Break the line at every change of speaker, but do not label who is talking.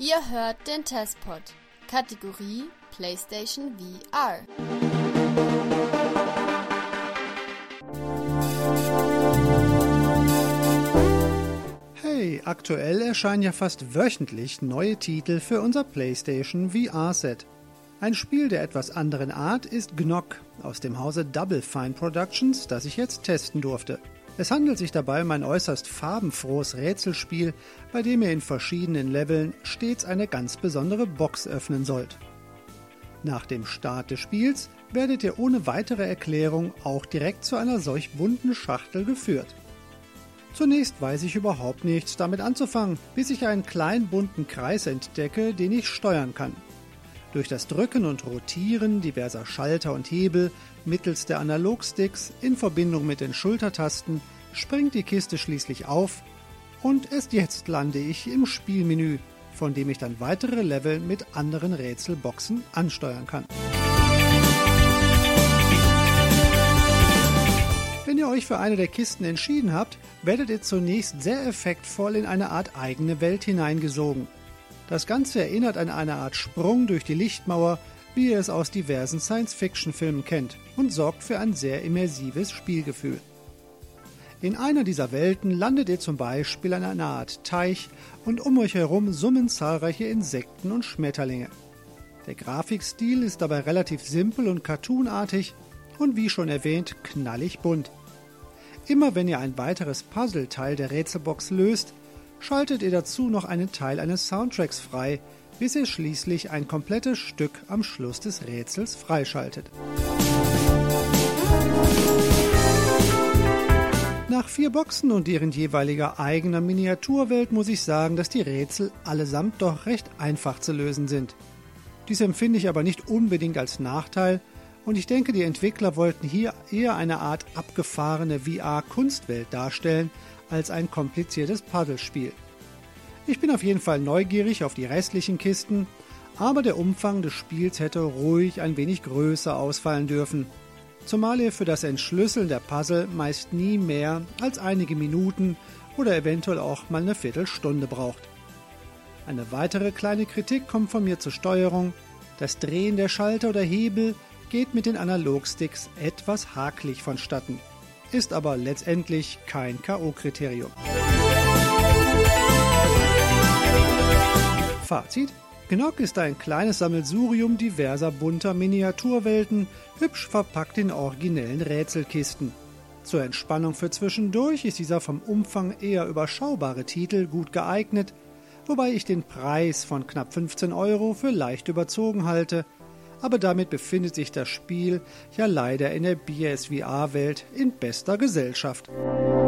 Ihr hört den Testpod, Kategorie PlayStation VR.
Hey, aktuell erscheinen ja fast wöchentlich neue Titel für unser PlayStation VR-Set. Ein Spiel der etwas anderen Art ist Gnoc aus dem Hause Double Fine Productions, das ich jetzt testen durfte. Es handelt sich dabei um ein äußerst farbenfrohes Rätselspiel, bei dem ihr in verschiedenen Leveln stets eine ganz besondere Box öffnen sollt. Nach dem Start des Spiels werdet ihr ohne weitere Erklärung auch direkt zu einer solch bunten Schachtel geführt. Zunächst weiß ich überhaupt nichts damit anzufangen, bis ich einen kleinen bunten Kreis entdecke, den ich steuern kann. Durch das Drücken und Rotieren diverser Schalter und Hebel mittels der Analogsticks in Verbindung mit den Schultertasten springt die Kiste schließlich auf und erst jetzt lande ich im Spielmenü, von dem ich dann weitere Level mit anderen Rätselboxen ansteuern kann. Wenn ihr euch für eine der Kisten entschieden habt, werdet ihr zunächst sehr effektvoll in eine Art eigene Welt hineingesogen. Das Ganze erinnert an eine Art Sprung durch die Lichtmauer, wie ihr es aus diversen Science-Fiction-Filmen kennt, und sorgt für ein sehr immersives Spielgefühl. In einer dieser Welten landet ihr zum Beispiel an einer Art Teich und um euch herum summen zahlreiche Insekten und Schmetterlinge. Der Grafikstil ist dabei relativ simpel und cartoonartig und wie schon erwähnt knallig bunt. Immer wenn ihr ein weiteres Puzzleteil der Rätselbox löst, schaltet ihr dazu noch einen Teil eines Soundtracks frei, bis ihr schließlich ein komplettes Stück am Schluss des Rätsels freischaltet. Nach 4 Boxen und deren jeweiliger eigener Miniaturwelt muss ich sagen, dass die Rätsel allesamt doch recht einfach zu lösen sind. Dies empfinde ich aber nicht unbedingt als Nachteil und ich denke, die Entwickler wollten hier eher eine Art abgefahrene VR-Kunstwelt darstellen, als ein kompliziertes Puzzlespiel. Ich bin auf jeden Fall neugierig auf die restlichen Kisten, aber der Umfang des Spiels hätte ruhig ein wenig größer ausfallen dürfen, zumal ihr für das Entschlüsseln der Puzzle meist nie mehr als einige Minuten oder eventuell auch mal eine Viertelstunde braucht. Eine weitere kleine Kritik kommt von mir zur Steuerung. Das Drehen der Schalter oder Hebel geht mit den Analogsticks etwas hakelig vonstatten, ist aber letztendlich kein K.O.-Kriterium. Fazit: Gnoc ist ein kleines Sammelsurium diverser bunter Miniaturwelten, hübsch verpackt in originellen Rätselkisten. Zur Entspannung für zwischendurch ist dieser vom Umfang eher überschaubare Titel gut geeignet, wobei ich den Preis von knapp 15 € für leicht überzogen halte, aber damit befindet sich das Spiel ja leider in der PSVR-Welt in bester Gesellschaft.